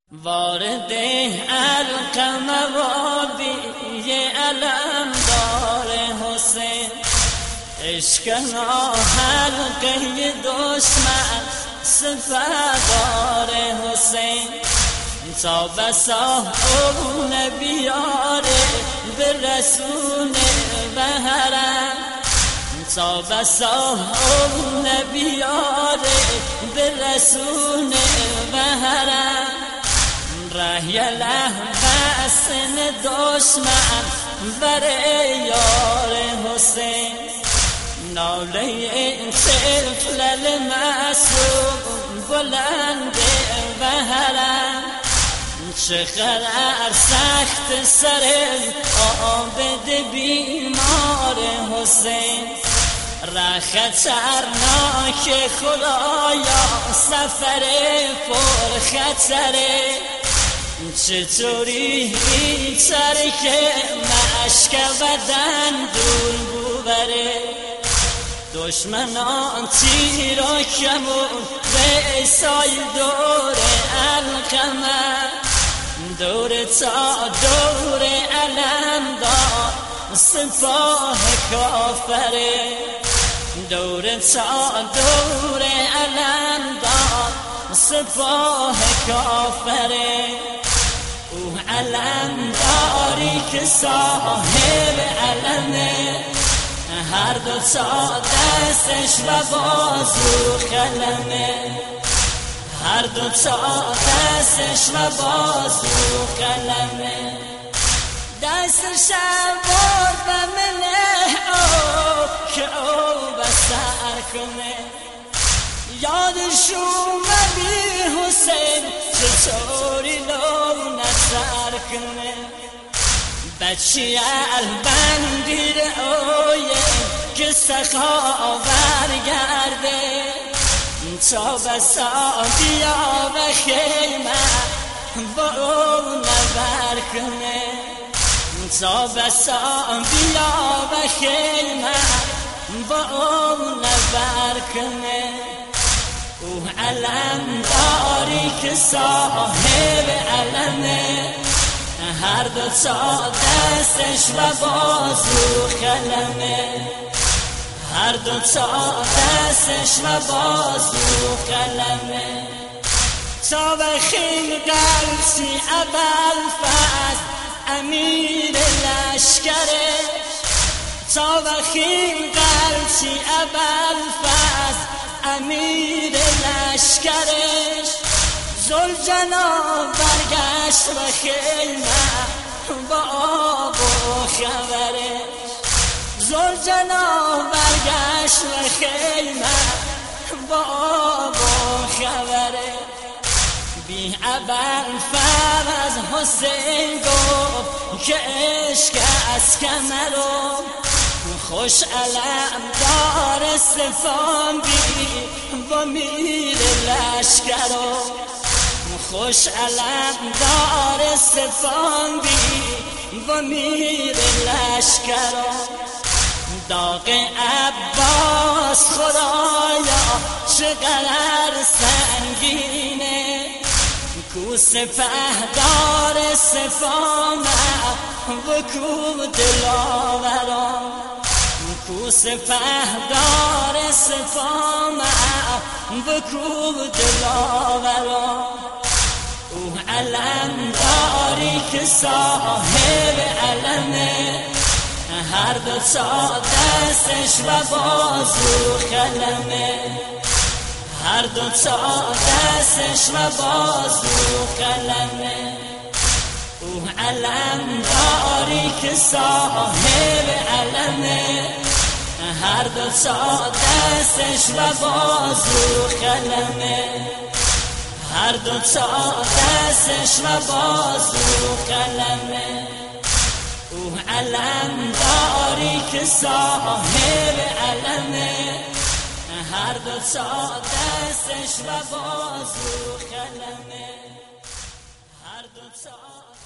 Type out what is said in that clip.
وارد علقم وادی علم دار حسین، اشکنا حلقه دشمن سپهدار حسین. تا بسا اون بیاره به رسول بهرم، تا بسا اون بیاره به رسول بهرم. رحیله بسن دشمن بره یار حسین، ناله این طفل المعصوم بلند بهرم. چقدر سخت سر عابد بیمار حسین، را خطرناک خدایا سفر پر خطره. چطوری ترک مشکبدن دور ببره، دشمنان تیر و کمون به ایسای دور القمر. دور تا دور علم دار سپاه کافره، دور تا دور علم دار سپاه کافره. او علم داری که صاحب علمه، هر دو تا دستش و بازو قلمه، هر دو تا دستش و بازو قلمه. دستش برد و منه که او بسر کنه، یادش اومدی حسین چطوری لو نظر کنه. بچی البندیر اویه که سخا برگرده، تا بسا بیا و خیمه با او نبر کنه، تا بسا بیا و خیمه با او نبر کنه. او علم داری که صاحب علمه، هر دو تا دستش و بازو قلمه، هر دو تا دستش و بازو قلمه. تا بخیل قلبی ابوالفضل امیر لشکره، تا بخیل قلبی ابوالفضل امیر لشکرش. ذوالجلال برگشت و خیمه با آب و خبرش، ذوالجلال برگشت و خیمه با آب و خبرش. بی ابوالفضل حسین گفت که عشق از کمرم، خوش علم دار صفان بی با میر لشکرم، خوش علم دار صفان بی با میر لشکرم. داغ عباس خدایا چقدر سنگینه، کو سپهدار صفانه و کو دلاوران، کو سپهدار صفانه و کو دلاوران. او علم داری که صاحب علمه، هر دو تا دستش و بازو قلمه، هر دو تا دستش و بازو قلمه. او علم داری که صاحب علمه، هر دو تا دستش و بازو قلمه، هر دو تا دستش و بازو قلمه. او علم داری که صاحب علمه، هر دو تا دستش و بازو قلمه، هر دو تا